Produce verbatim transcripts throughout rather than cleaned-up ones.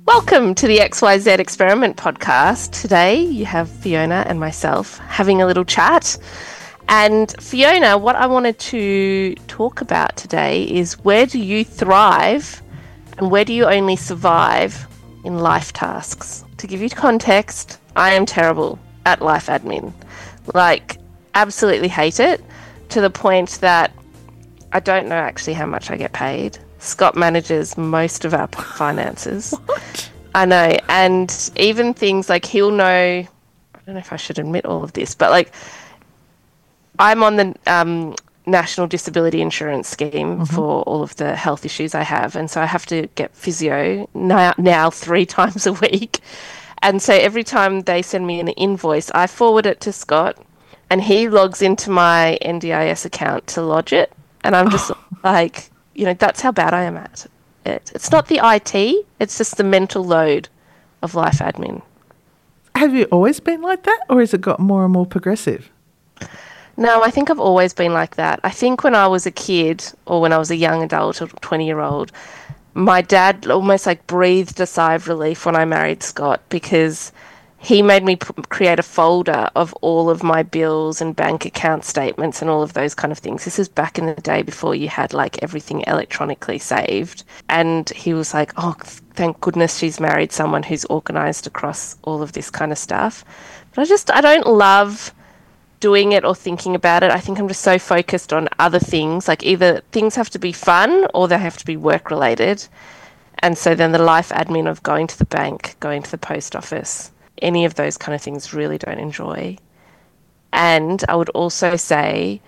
Welcome to the X Y Z Experiment podcast. Today you have Fiona and myself having a little chat. And Fiona, what I wanted to talk about today is where do you thrive and where do you only survive in life tasks? To give you context, I am terrible at life admin. Like, absolutely hate it to the point that I don't know actually how much I get paid. Scott manages most of our finances. What? I know. And even things like he'll know, I don't know if I should admit all of this, but like I'm on the um, National Disability Insurance Scheme mm-hmm. for all of the health issues I have. And so I have to get physio now, now three times a week. And so every time they send me an invoice, I forward it to Scott and he logs into my N D I S account to lodge it. And I'm just like, you know, that's how bad I am at it. It's not the I T, it's just the mental load of life admin. Have you always been like that, or has it got more and more progressive? No, I think I've always been like that. I think when I was a kid or when I was a young adult or twenty-year-old, my dad almost like breathed a sigh of relief when I married Scott because he made me p- create a folder of all of my bills and bank account statements and all of those kind of things. This is back in the day before you had like everything electronically saved. And he was like, oh, thank goodness she's married someone who's organized across all of this kind of stuff. But I just, I don't love doing it or thinking about it. I think I'm just so focused on other things. Like either things have to be fun or they have to be work related. And so then the life admin of going to the bank, going to the post office, any of those kind of things really don't enjoy. And I would also say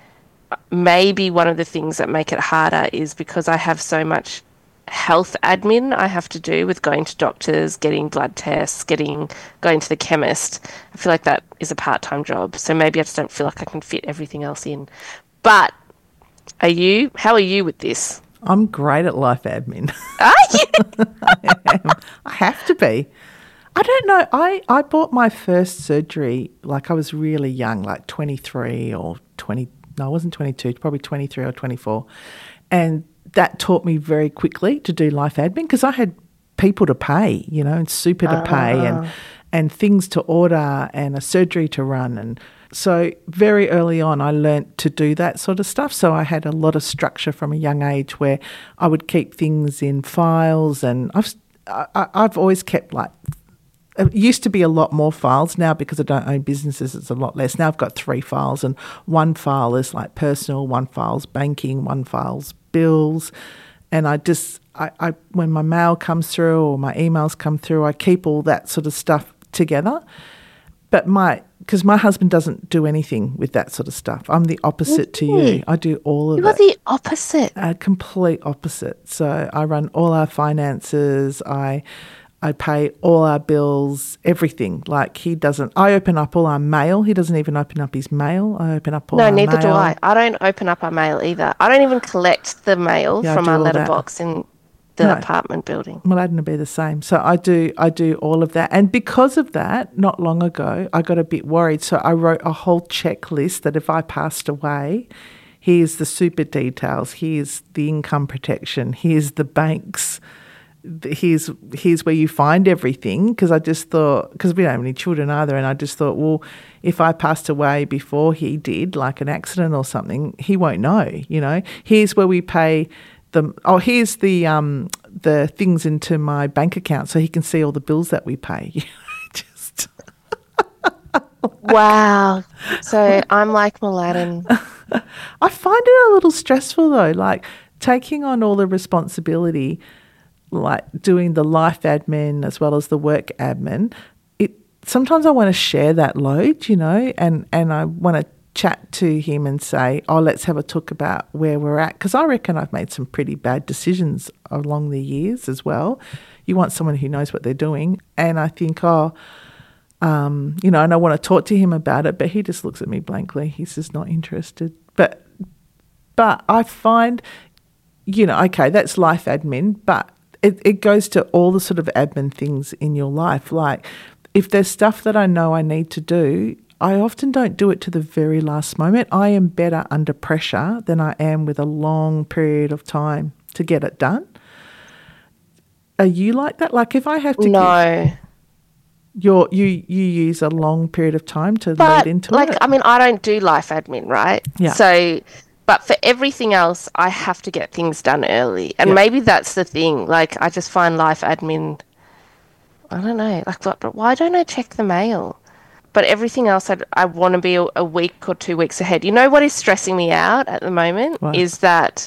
maybe one of the things that make it harder is because I have so much health admin I have to do with going to doctors, getting blood tests, getting going to the chemist. I feel like that is a part-time job. So maybe I just don't feel like I can fit everything else in. But are you? How are you with this? I'm great at life admin. Are you? I am. I have to be. I don't know. I, I bought my first surgery like I was really young, like twenty-three or twenty. No, I wasn't twenty-two, probably twenty-three or twenty-four. And that taught me very quickly to do life admin because I had people to pay, you know, and super to pay and, and things to order and a surgery to run. And so very early on I learnt to do that sort of stuff. So I had a lot of structure from a young age where I would keep things in files and I've, I, I've always kept like, it used to be a lot more files. Now because I don't own businesses, it's a lot less. Now I've got three files and one file is like personal, one file's banking, one file's bills. And I just, I, I when my mail comes through or my emails come through, I keep all that sort of stuff together. But my, because my husband doesn't do anything with that sort of stuff. I'm the opposite to you. I do all of it. You're the opposite. A complete opposite. So I run all our finances. I I pay all our bills, everything. Like he doesn't, I open up all our mail. He doesn't even open up his mail. I open up all no, our mail. No, neither do I. I don't open up our mail either. I don't even collect the mail yeah, from our letterbox in the no. apartment building. Well, I'd be the same. So I do, I do all of that. And because of that, not long ago, I got a bit worried. So I wrote a whole checklist that if I passed away, here's the super details, here's the income protection, here's the banks, here's here's where you find everything, because I just thought, because we don't have any children either, and I just thought, well, if I passed away before he did, like an accident or something, he won't know, you know. Here's where we pay the, oh, here's the um the things into my bank account so he can see all the bills that we pay. just Wow. So I'm like Mladen. I find it a little stressful though, like taking on all the responsibility, like doing the life admin as well as the work admin. It sometimes I want to share that load, you know, and, and I want to chat to him and say, oh, let's have a talk about where we're at, because I reckon I've made some pretty bad decisions along the years as well. You want someone who knows what they're doing, and I think, oh, um, you know, and I want to talk to him about it, but he just looks at me blankly. He's just not interested. But but I find, you know, okay, that's life admin, but It, it goes to all the sort of admin things in your life. Like if there's stuff that I know I need to do, I often don't do it to the very last moment. I am better under pressure than I am with a long period of time to get it done. are you like that? Like if I have to No. give, you're, you you use a long period of time to But, lead into like, it? I mean, I don't do life admin, right? Yeah. So, but for everything else, I have to get things done early. And Yeah. maybe that's the thing. Like, I just find life admin, I don't know, like, what, but why don't I check the mail? But everything else, I'd, I want to be a, a week or two weeks ahead. You know what is stressing me out at the moment? What? Is that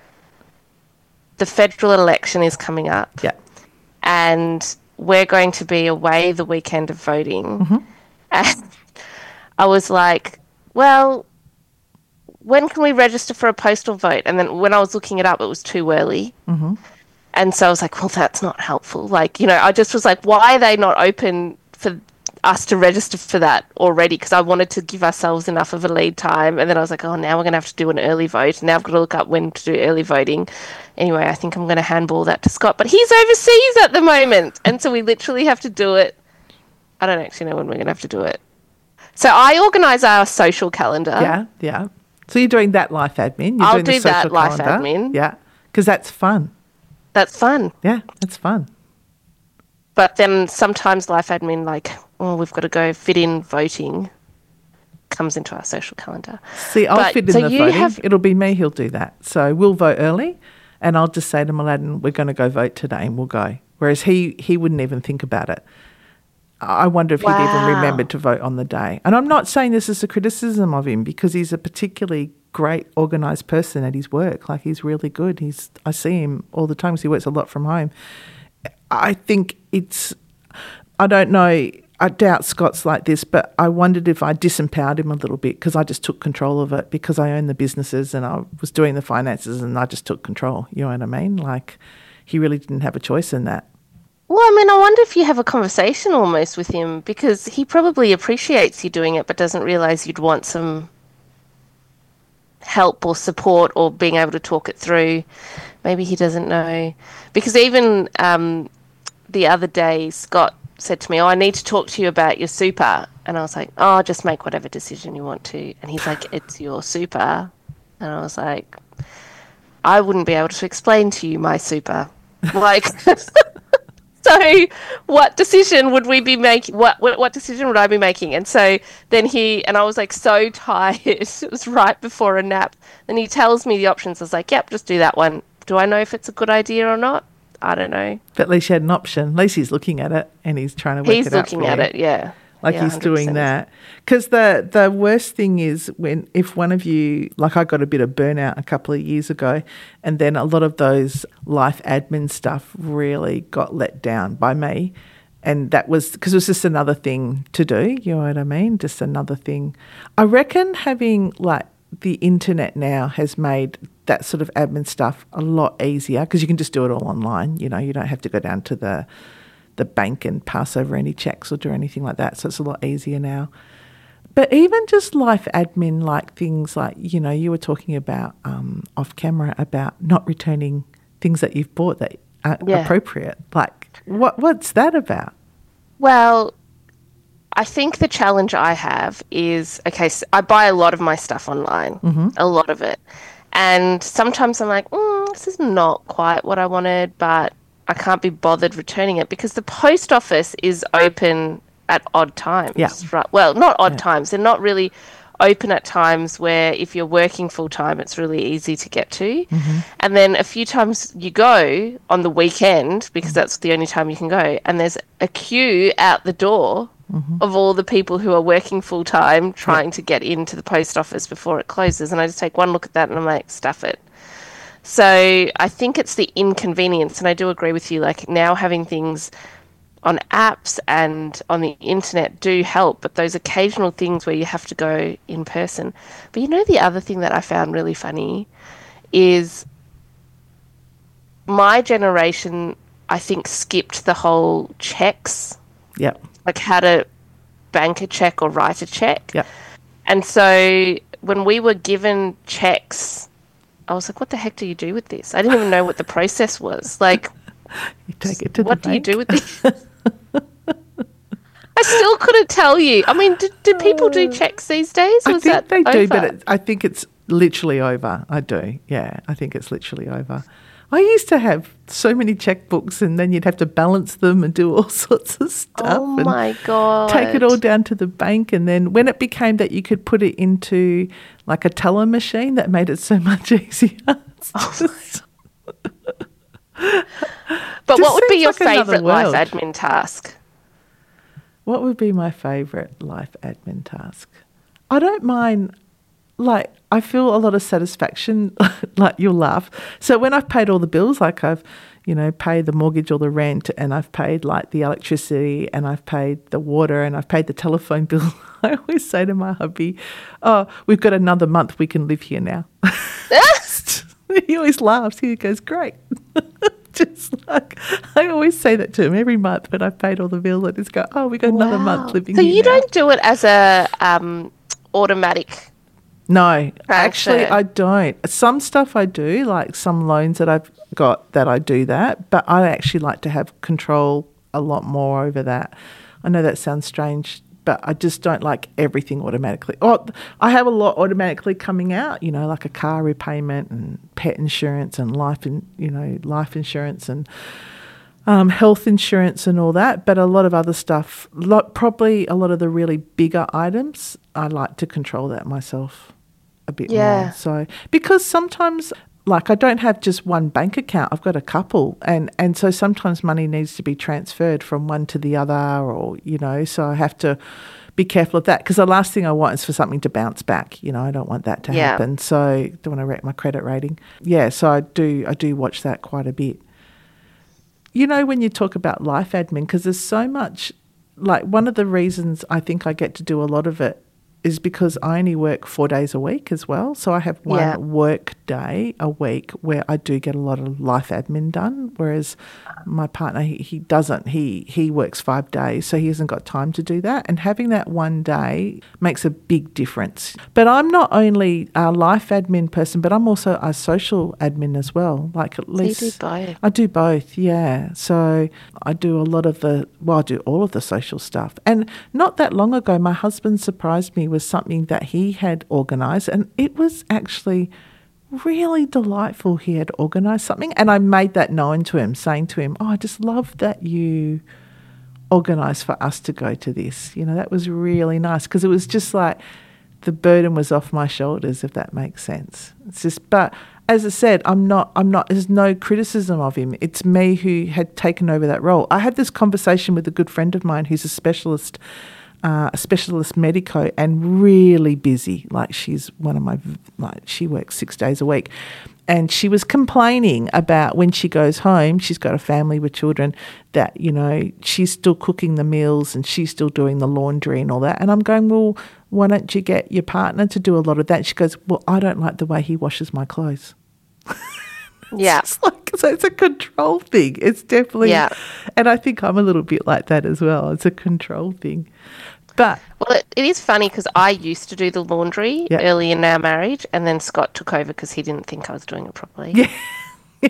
the federal election is coming up. Yeah. And we're going to be away the weekend of voting. Mm-hmm. And I was like, well, when can we register for a postal vote? And then when I was looking it up, it was too early. Mm-hmm. And so I was like, well, that's not helpful. Like, you know, I just was like, why are they not open for us to register for that already? Because I wanted to give ourselves enough of a lead time. And then I was like, oh, now we're going to have to do an early vote. Now I've got to look up when to do early voting. Anyway, I think I'm going to handball that to Scott. But he's overseas at the moment. And so we literally have to do it. I don't actually know when we're going to have to do it. So I organise our social calendar. Yeah, yeah. So you're doing that life admin. You're I'll doing the do that social life calendar. admin. Yeah, because that's fun. That's fun. Yeah, that's fun. But then sometimes life admin, like, oh, we've got to go fit in voting, comes into our social calendar. See, I'll But- fit in so the you voting. have- It'll be me who'll do that. So we'll vote early and I'll just say to Mladen, we're going to go vote today and we'll go. Whereas he, he wouldn't even think about it. I wonder if he'd even Wow. remembered to vote on the day. And I'm not saying this as a criticism of him because he's a particularly great organised person at his work. Like he's really good. He's I see him all the time because he works a lot from home. I think it's, I don't know, I doubt Scott's like this, but I wondered if I disempowered him a little bit because I just took control of it because I own the businesses and I was doing the finances and I just took control. You know what I mean? Like he really didn't have a choice in that. Well, I mean, I wonder if you have a conversation almost with him because he probably appreciates you doing it but doesn't realise you'd want some help or support or being able to talk it through. Maybe he doesn't know. Because even um, the other day, Scott said to me, oh, I need to talk to you about your super. And I was like, oh, just make whatever decision you want to. And he's like, it's your super. And I was like, I wouldn't be able to explain to you my super. Like... So what decision would we be making? What, what what decision would I be making? And so then he, and I was like so tired. It was right before a nap. Then he tells me the options. I was like, yep, just do that one. Do I know if it's a good idea or not? I don't know. But at least you had an option. At least he's looking at it and he's trying to work He's it out looking for at you. it, yeah. Like Yeah, he's doing one hundred percent. that. Because the, the worst thing is when if one of you, like I got a bit of burnout a couple of years ago, and then a lot of those life admin stuff really got let down by me. And that was because it was just another thing to do, you know what I mean? Just another thing. I reckon having like the internet now has made that sort of admin stuff a lot easier because you can just do it all online. You know, you don't have to go down to the the bank and pass over any checks or do anything like that. So it's a lot easier now. But even just life admin, like things like, you know, you were talking about um, off camera about not returning things that you've bought that aren't Yeah. appropriate. Like, what what's that about? Well, I think the challenge I have is, okay, so I buy a lot of my stuff online, Mm-hmm. a lot of it. And sometimes I'm like, mm, this is not quite what I wanted, but I can't be bothered returning it because the post office is open at odd times. Yeah. Right? Well, not odd Yeah. times. They're not really open at times where if you're working full time, it's really easy to get to. Mm-hmm. And then a few times you go on the weekend because that's the only time you can go. And there's a queue out the door of all the people who are working full time trying to get into the post office before it closes. And I just take one look at that and I'm like, stuff it. So I think it's the inconvenience. And I do agree with you. Like now having things on apps and on the internet do help, but those occasional things where you have to go in person. But you know, the other thing that I found really funny is my generation, I think, skipped the whole checks, Yep. like how to bank a check or write a check. Yep. And so when we were given checks, I was like, what the heck do you do with this? I didn't even know what the process was. Like, You take it to what the do you bank. do with this? I still couldn't tell you. I mean, do, do people do checks these days? Or I is think that they do, over? but it, I think it's literally over. I do. Yeah, I think it's literally over. I used to have so many checkbooks, and then you'd have to balance them and do all sorts of stuff. Oh and my God. Take it all down to the bank. And then when it became that you could put it into like a teller machine, that made it so much easier. Oh Just- But just what would be seems your like another favourite life world. admin task? What would be my favourite life admin task? I don't mind, like, I feel a lot of satisfaction, like you'll laugh. So when I've paid all the bills, like I've, you know, paid the mortgage or the rent, and I've paid like the electricity, and I've paid the water, and I've paid the telephone bill, I always say to my hubby, oh, we've got another month, we can live here now. He always laughs. He goes, great. Just like, I always say that to him every month when I've paid all the bills. I just go, oh, we got another Wow. month living So here you now. don't do it as a um, automatic. No, actually Transfer. I don't. Some stuff I do, like some loans that I've got that I do that, but I actually like to have control a lot more over that. I know that sounds strange, but I just don't like everything automatically. Oh, I have a lot automatically coming out, you know, like a car repayment and pet insurance and life, in, you know, life insurance and um, health insurance and all that. But a lot of other stuff, lot, probably a lot of the really bigger items, I like to control that myself a bit Yeah. more. So because sometimes, like, I don't have just one bank account. I've got a couple, and and so sometimes money needs to be transferred from one to the other, or you know, so I have to be careful of that, because the last thing I want is for something to bounce back. You know, I don't want that to Yeah. happen. So I don't want to wreck my credit rating. Yeah, so I do I do watch that quite a bit. You know, when you talk about life admin, because there's so much, like one of the reasons I think I get to do a lot of it is because I only work four days a week as well. So I have one Yeah. work day a week where I do get a lot of life admin done, whereas my partner, he, he doesn't. He he works five days, so he hasn't got time to do that. And having that one day makes a big difference. But I'm not only a life admin person, but I'm also a social admin as well. Like at So you least do both. I do both, yeah. So I do a lot of the, well, I do all of the social stuff. And not that long ago, my husband surprised me with something that he had organised, and it was actually really delightful. He had organised something, and I made that known to him, saying to him, oh, I just love that you organised for us to go to this. You know, that was really nice, because it was just like the burden was off my shoulders, if that makes sense. It's just, but as I said, I'm not, I'm not, there's no criticism of him. It's me who had taken over that role. I had this conversation with a good friend of mine who's a specialist, uh, a specialist medico, and really busy. Like she's one of my, like she works six days a week. And she was complaining about when she goes home, she's got a family with children, that, you know, she's still cooking the meals and she's still doing the laundry and all that. And I'm going, well, why don't you get your partner to do a lot of that? She goes, well, I don't like the way he washes my clothes. Yeah. It's like, so it's a control thing. It's definitely, Yeah. and I think I'm a little bit like that as well. It's a control thing. But Well, it, it is funny because I used to do the laundry Yeah. early in our marriage, and then Scott took over because he didn't think I was doing it properly. yeah,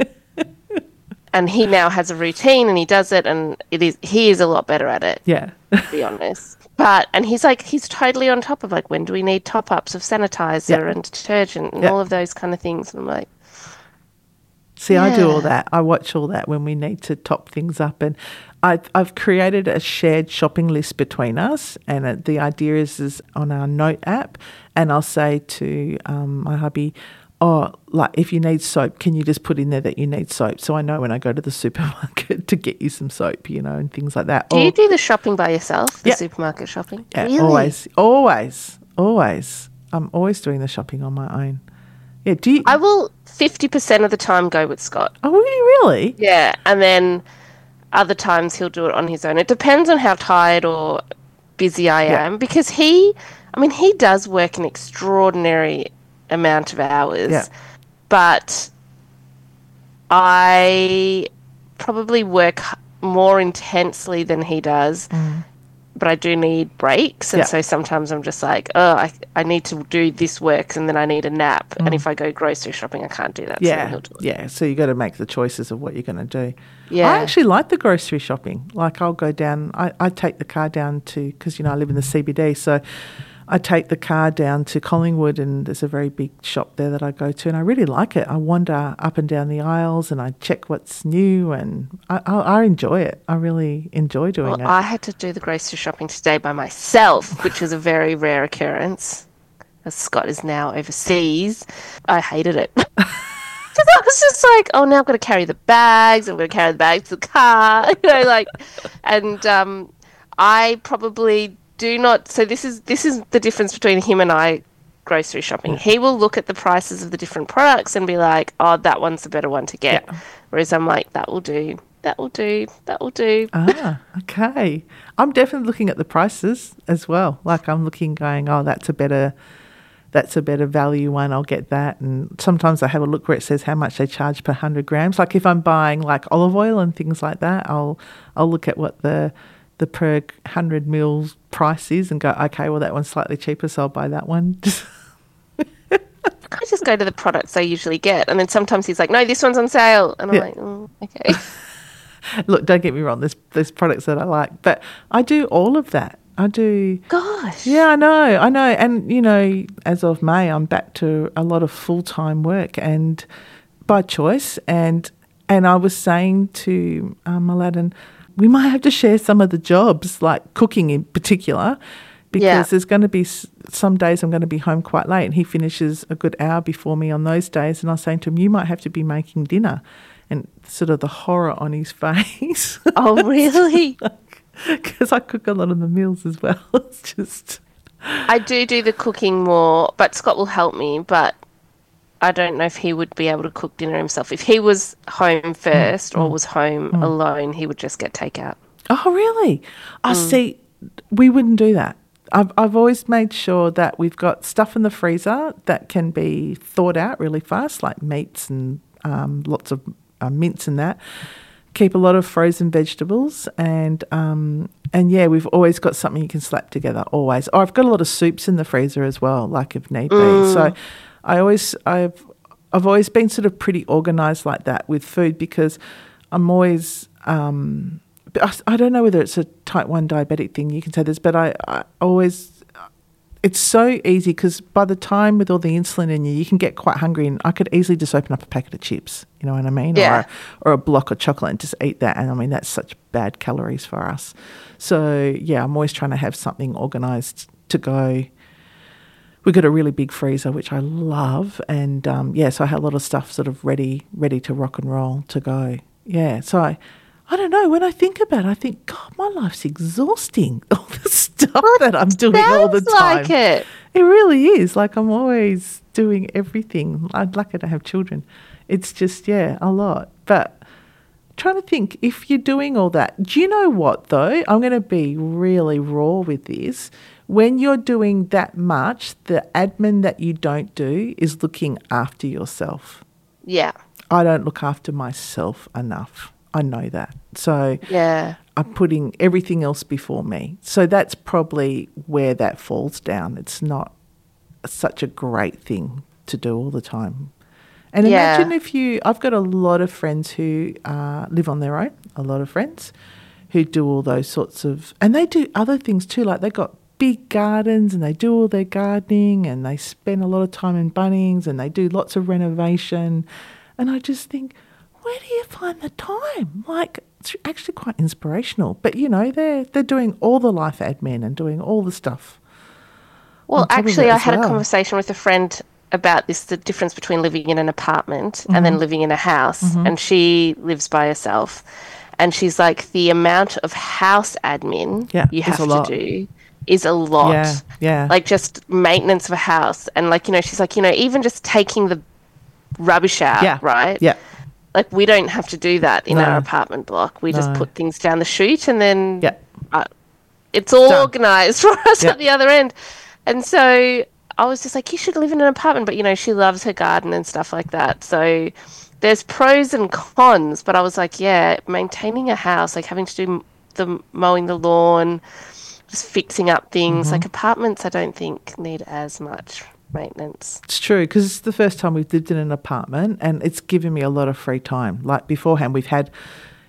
And he now has a routine and he does it, and it is he is a lot better at it, yeah, to be honest. But and he's like he's totally on top of like when do we need top ups of sanitizer Yeah. and detergent and Yeah. all of those kind of things. And I'm like, See, I do all Yeah. that. I watch all that when we need to top things up. And I, I've created a shared shopping list between us. And uh, the idea is, is on our note app. And I'll say to um, my hubby, oh, like if you need soap, can you just put in there that you need soap? So I know when I go to the supermarket to get you some soap, you know, and things like that. do Or- you do the shopping by yourself? The Yeah. supermarket shopping? Yeah, Really? always, always, always. I'm always doing the shopping on my own. Yeah, do you? I will fifty percent of the time go with Scott. oh, will you really? Yeah, and then other times he'll do it on his own. It depends on how tired or busy I Yeah. am because he, I mean, he does work an extraordinary amount of hours, Yeah. but I probably work h- more intensely than he does. But I do need breaks, and Yeah. so sometimes I'm just like, oh, I, I need to do this work, and then I need a nap. And if I go grocery shopping, I can't do that. so then Yeah, he'll do it. yeah. So you got to make the choices of what you're going to do. Yeah. I actually like the grocery shopping. Like I'll go down. I, I take the car down to because you know I live in the C B D, so I take the car down to Collingwood, and there's a very big shop there that I go to, and I really like it. I wander up and down the aisles and I check what's new, and I, I, I enjoy it. I really enjoy doing well, it. I had to do the grocery shopping today by myself, which is a very rare occurrence, as Scott is now overseas. I hated it. Because I was just like, oh, now I've got to carry the bags. I'm going to carry the bags to the car. You know, like, and um, I probably do not. So this is this is the difference between him and I grocery shopping. Yeah. He will look at the prices of the different products and be like, oh, that one's the better one to get. Yeah. Whereas I'm like, that will do. That will do. That will do. Ah, okay. I'm definitely looking at the prices as well. Like I'm looking, going, oh, that's a better. That's a better value one, I'll get that. And sometimes I have a look where it says how much they charge per one hundred grams. Like if I'm buying like olive oil and things like that, I'll I'll look at what the the per one hundred mils price is and go, okay, well, that one's slightly cheaper, so I'll buy that one. I just go to the products I usually get. And then sometimes he's like, no, this one's on sale. And I'm Yeah. like, oh, okay. Look, don't get me wrong, there's, there's products that I like, but I do all of that. I do. Gosh. Yeah, I know, I know. And, you know, as of May, I'm back to a lot of full-time work and by choice. And and I was saying to um, Aladdin, we might have to share some of the jobs, like cooking in particular, because Yeah. there's going to be s- some days I'm going to be home quite late and he finishes a good hour before me on those days. And I was saying to him, you might have to be making dinner. And sort of the horror on his face. Oh, really? Because I cook a lot of the meals as well. It's just... I do do the cooking more, but Scott will help me, but I don't know if he would be able to cook dinner himself. If he was home first Mm. or was home alone, he would just get takeout. Oh, really? I see. We wouldn't do that. I've I've always made sure that we've got stuff in the freezer that can be thawed out really fast, like meats and um, lots of uh, mince and that. Keep a lot of frozen vegetables and um, and yeah, we've always got something you can slap together. Always. Oh, I've got a lot of soups in the freezer as well, like if need be. So I always I've I've always been sort of pretty organised like that with food because I'm always. Um, but I, I don't know whether it's a type one diabetic thing. You can say this, but I, I always. It's so easy because by the time with all the insulin in you, you can get quite hungry and I could easily just open up a packet of chips, you know what I mean? Yeah. Or, or a block of chocolate and just eat that. And I mean, that's such bad calories for us. So, yeah, I'm always trying to have something organised to go. We've got a really big freezer, which I love. And, um, yeah, so I have a lot of stuff sort of ready, ready to rock and roll to go. Yeah, so I... I don't know. When I think about it, I think, God, my life's exhausting. All the stuff that I'm doing all the Sounds time. like it. It really is. Like I'm always doing everything. I'm lucky to have children. It's just, yeah, a lot. But trying to think, if you're doing all that, do you know what, though? I'm going to be really raw with this. When you're doing that much, the admin that you don't do is looking after yourself. Yeah. I don't look after myself enough. I know that. So Yeah. I'm putting everything else before me. So that's probably where that falls down. It's not such a great thing to do all the time. And Yeah. imagine if you, I've got a lot of friends who uh, live on their own, a lot of friends who do all those sorts of, and they do other things too, like they've got big gardens and they do all their gardening and they spend a lot of time in Bunnings and they do lots of renovation. And I just think, where do you find the time? Like, it's actually quite inspirational. But, you know, they're, they're doing all the life admin and doing all the stuff. Well, on top of actually, it I as had a well. conversation with a friend about this, the difference between living in an apartment and then living in a house. And she lives by herself. And she's like, the amount of house admin Yeah, you it's have a to lot. do is a lot. Yeah, yeah. Like just maintenance of a house. And like, you know, she's like, you know, even just taking the rubbish out, yeah, right? Yeah, Like we don't have to do that in No. our apartment block. We just No. put things down the chute and then yeah. uh, it's all Done. organised for us Yeah. at the other end. And so I was just like, you should live in an apartment. But, you know, she loves her garden and stuff like that. So there's pros and cons. But I was like, yeah, maintaining a house, like having to do m- the mowing the lawn, just fixing up things. Mm-hmm. Like apartments, I don't think need as much maintenance. It's true because it's the first time we've lived in an apartment and it's given me a lot of free time. Like beforehand, we've had,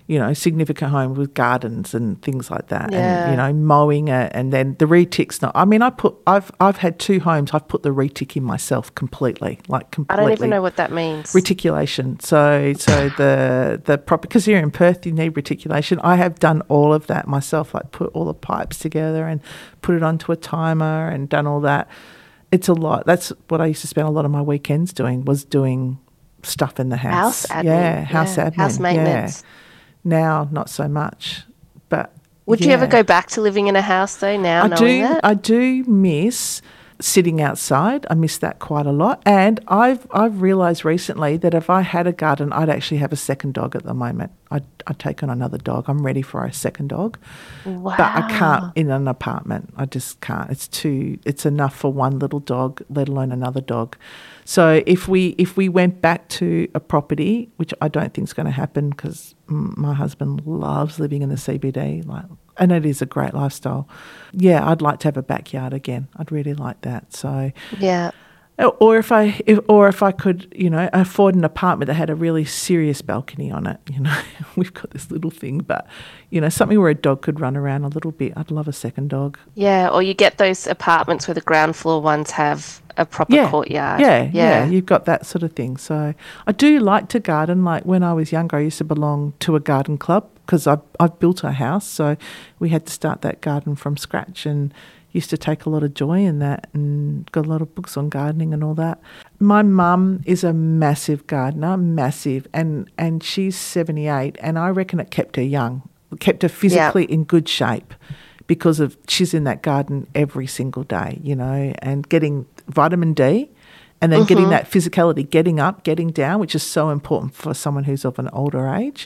you know, significant home with gardens and things like that, Yeah. and you know, mowing it, and then the retic's not. I mean, I put I've I've had two homes. I've put the retic in myself completely, like I completely. don't even know what that means. Reticulation. So so the the proper, because you're in Perth, you need reticulation. I have done all of that myself, like put all the pipes together and put it onto a timer and done all that. It's a lot. That's what I used to spend a lot of my weekends doing, was doing stuff in the house. House admin. Yeah, house yeah. admin. House maintenance. Yeah. Now, not so much. But Would yeah. you ever go back to living in a house though now I knowing do, that? I do miss sitting outside. I miss that quite a lot. And I've I've realised recently that if I had a garden, I'd actually have a second dog at the moment. I'd, I'd take on another dog. I'm ready for a second dog. Wow. But I can't in an apartment. I just can't. It's too, it's enough for one little dog, let alone another dog. So if we if we went back to a property, which I don't think is going to happen because my husband loves living in the C B D, like, and it is a great lifestyle. Yeah, I'd like to have a backyard again. I'd really like that. So Yeah. or if I, if, or if I could, you know, afford an apartment that had a really serious balcony on it. You know, we've got this little thing, but you know, something where a dog could run around a little bit. I'd love a second dog. Yeah, or you get those apartments where the ground floor ones have a proper Yeah, courtyard. yeah, yeah, yeah. You've got that sort of thing. So I do like to garden. Like when I was younger, I used to belong to a garden club because I've, I've built a house. So we had to start that garden from scratch and used to take a lot of joy in that and got a lot of books on gardening and all that. My mum is a massive gardener, massive, and, and she's seventy-eight, and I reckon it kept her young, it kept her physically in good shape because of she's in that garden every single day, you know, and getting vitamin D and then mm-hmm. getting that physicality, getting up, getting down, which is so important for someone who's of an older age.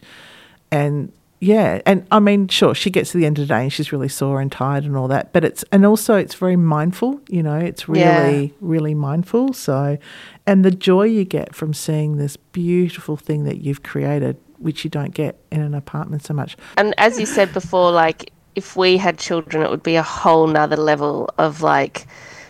And yeah, and I mean, sure, she gets to the end of the day and she's really sore and tired and all that, but it's, and also it's very mindful, you know, it's really, yeah. really mindful. So, and the joy you get from seeing this beautiful thing that you've created, which you don't get in an apartment so much. And as you said before, like if we had children, it would be a whole nother level of like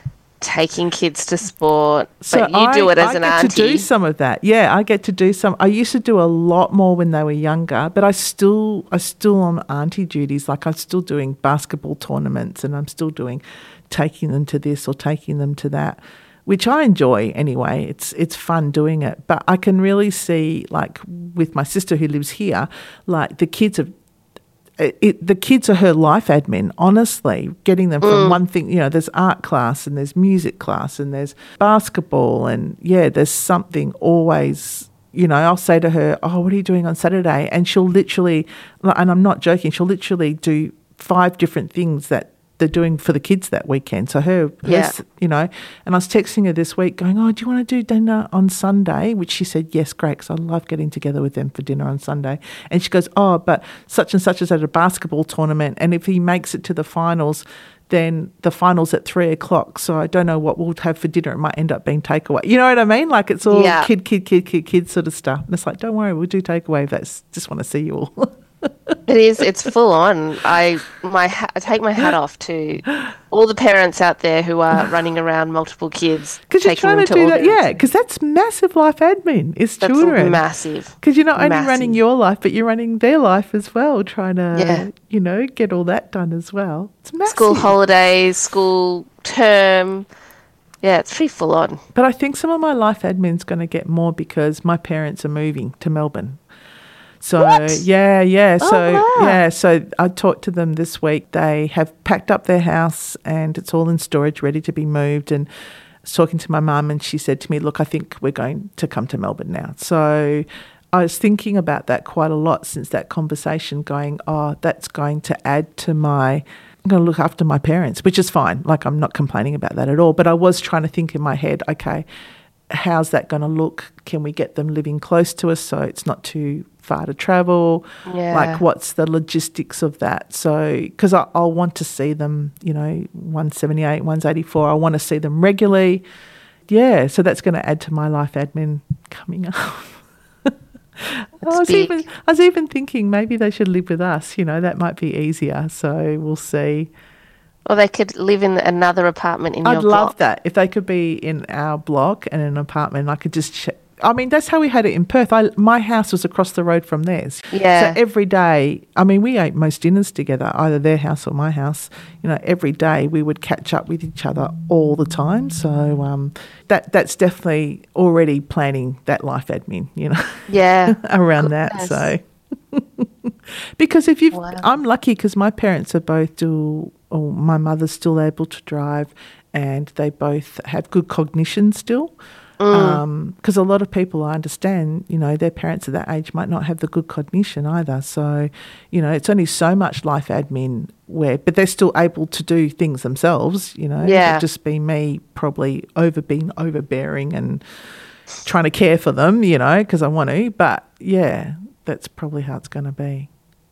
taking kids to sport, so but you I, do it as I an get auntie. to do some of that. Yeah, I get to do some. I used to do a lot more when they were younger, but I still, I still on auntie duties. Like I'm still doing basketball tournaments, and I'm still doing taking them to this or taking them to that, which I enjoy anyway. It's it's fun doing it, but I can really see, like with my sister who lives here, like the kids have. It, it, the kids are her life admin, honestly, getting them from mm. one thing, you know, there's art class and there's music class and there's basketball and, yeah, there's something always, you know, I'll say to her, oh, what are you doing on Saturday? And she'll literally, and I'm not joking, she'll literally do five different things that they're doing for the kids that weekend. So her, yeah. her, you know, and I was texting her this week going, oh, do you want to do dinner on Sunday? Which she said, yes, great, because I love getting together with them for dinner on Sunday. And she goes, oh, but such and such is at a basketball tournament, and if he makes it to the finals, then the final's at three o'clock. So I don't know what we'll have for dinner. It might end up being takeaway. You know what I mean? Like it's all yeah. kid, kid, kid, kid, kid sort of stuff. And it's like, don't worry, we'll do takeaway. That's just want to see you all. It is. It's full on. I my ha- I take my hat off to all the parents out there who are running around multiple kids, because you're trying them to, to do that. Yeah, because that's massive life admin. It's that's children. Massive. Because you're not only massive. running your life, but you're running their life as well. Trying to, yeah. you know, get all that done as well. It's massive. School holidays, school term. Yeah, it's pretty full on. But I think some of my life admin's going to get more because my parents are moving to Melbourne. So, what? yeah, yeah. So, oh, wow. yeah. So I talked to them this week. They have packed up their house and it's all in storage, ready to be moved. And I was talking to my mum and she said to me, look, I think we're going to come to Melbourne now. So I was thinking about that quite a lot since that conversation, going, oh, that's going to add to my, I'm going to look after my parents, which is fine. Like I'm not complaining about that at all. But I was trying to think in my head, okay, how's that going to look? Can we get them living close to us so it's not too far to travel? Yeah. Like what's the logistics of that? So because I'll want to see them, you know, one's seventy-eight, one's eighty-four. I want to see them regularly. Yeah, so that's going to add to my life admin coming up. I was big. even I was even thinking maybe they should live with us. You know, that might be easier. So we'll see. Or they could live in another apartment in I'd your block. love that. If they could be in our block and in an apartment, I could just ch- I mean, that's how we had it in Perth. I, my house was across the road from theirs. Yeah. So every day, I mean, we ate most dinners together, either their house or my house. You know, every day we would catch up with each other all the time. So um, that that's definitely already planning that life admin, you know, Yeah. around that. So because if you've, Wow. I'm lucky because my parents are both still, or my mother's still able to drive, and they both have good cognition still. Because a lot of people, I understand, you know, their parents at that age might not have the good cognition either. So, you know, it's only so much life admin where, but they're still able to do things themselves, you know. Yeah. It'd just be me probably over being overbearing and trying to care for them, you know, because I want to. But, yeah, that's probably how it's going to be.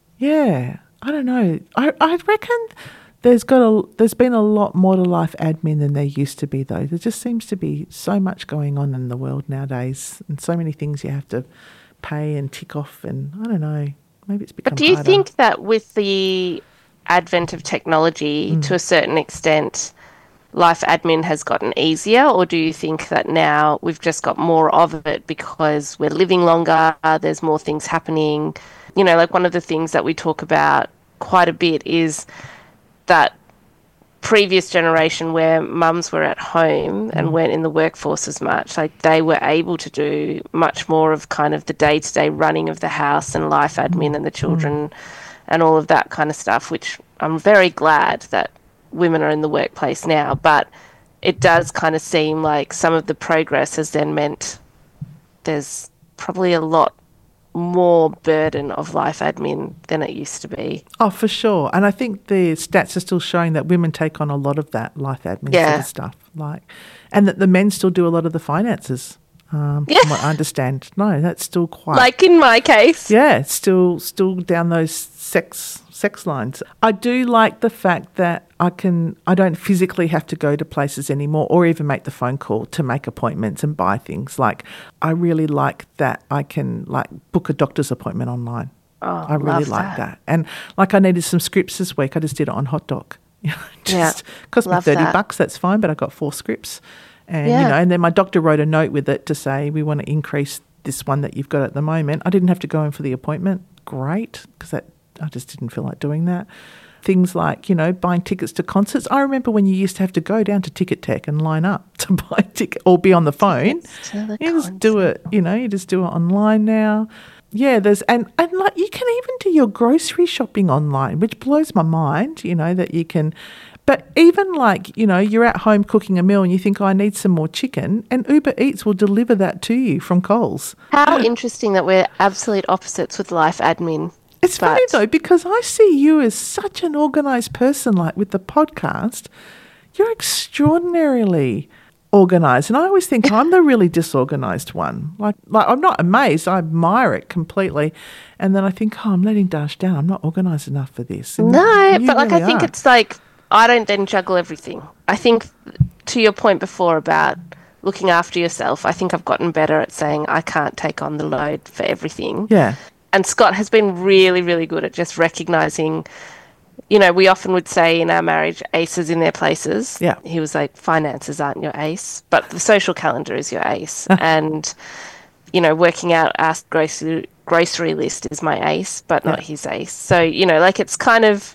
Yeah, I don't know. I, I reckon... There's got a, there's been a lot more to life admin than there used to be, though. There just seems to be so much going on in the world nowadays, and so many things you have to pay and tick off, and I don't know, maybe it's become But do you harder. think that with the advent of technology, Mm. to a certain extent, life admin has gotten easier, or do you think that now we've just got more of it because we're living longer, there's more things happening? You know, like one of the things that we talk about quite a bit is that previous generation where mums were at home and Mm. weren't in the workforce as much, like they were able to do much more of kind of the day-to-day running of the house and life admin and the children Mm. and all of that kind of stuff, which I'm very glad that women are in the workplace now. But it does kind of seem like some of the progress has then meant there's probably a lot more burden of life admin than it used to be. Oh, for sure. And I think the stats are still showing that women take on a lot of that life admin Yeah. sort of stuff, like, and that the men still do a lot of the finances. Um, Yeah. From what I understand, no, that's still quite Like in my case. Yeah, it's still still down those sex sex lines. I do like the fact that I can I don't physically have to go to places anymore or even make the phone call to make appointments and buy things. Like I really like that I can like book a doctor's appointment online. Oh, I really love like that. that. And like I needed some scripts this week. I just did it on Hot Doc. You know, Yeah, just cost me love thirty that. bucks, that's fine, but I got four scripts. And Yeah. you know, and then my doctor wrote a note with it to say we want to increase this one that you've got at the moment. I didn't have to go in for the appointment. Great, because that I just didn't feel like doing that. Things like, you know, buying tickets to concerts. I remember when you used to have to go down to Ticket Tech and line up to buy a ticket or be on the phone. To the You just do it, you know, you just do it online now. Yeah, there's and, and like you can even do your grocery shopping online, which blows my mind, you know, that you can. But even like, you know, you're at home cooking a meal and you think, oh, I need some more chicken, and Uber Eats will deliver that to you from Coles. How interesting that we're absolute opposites with life admin. It's But- funny though, because I see you as such an organised person, like with the podcast. You're extraordinarily organised. And I always think I'm the really disorganised one. Like, like I'm not amazed, I admire it completely. And then I think, oh, I'm letting Dash down. I'm not organised enough for this. And No, you but like really I think are. it's like I don't then juggle everything. I think to your point before about looking after yourself, I think I've gotten better at saying I can't take on the load for everything. Yeah. And Scott has been really, really good at just recognising, you know, we often would say in our marriage, aces in their places. Yeah. He was like, finances aren't your ace, but the social calendar is your ace. And, you know, working out our grocery, grocery list is my ace, but not Yeah. his ace. So, you know, like it's kind of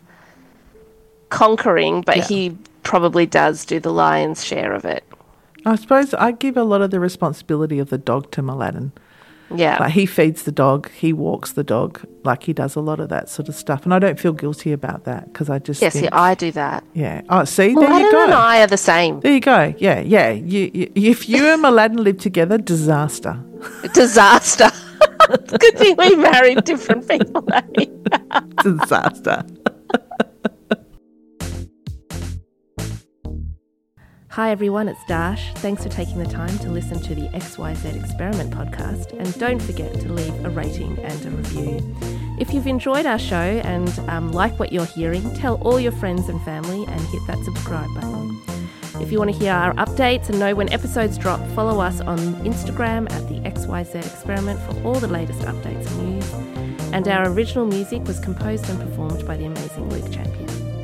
conquering, but Yeah. he probably does do the lion's share of it. I suppose I give a lot of the responsibility of the dog to Mladen. Yeah. Like he feeds the dog, he walks the dog, like he does a lot of that sort of stuff. And I don't feel guilty about that because I just yeah, think, see, I do that. yeah. Oh, see, Well, there you Adam and go. I are the same. There you go. Yeah, yeah. You, you, if you and Mladen live together, disaster. Disaster. Good thing we married different people, eh? Disaster. Hi everyone, it's Dash. Thanks for taking the time to listen to the X Y Z Experiment podcast, and don't forget to leave a rating and a review. If you've enjoyed our show and um, like what you're hearing, tell all your friends and family and hit that subscribe button. If you want to hear our updates and know when episodes drop, follow us on Instagram at the X Y Z Experiment for all the latest updates and news. And our original music was composed and performed by the amazing Luke Champion.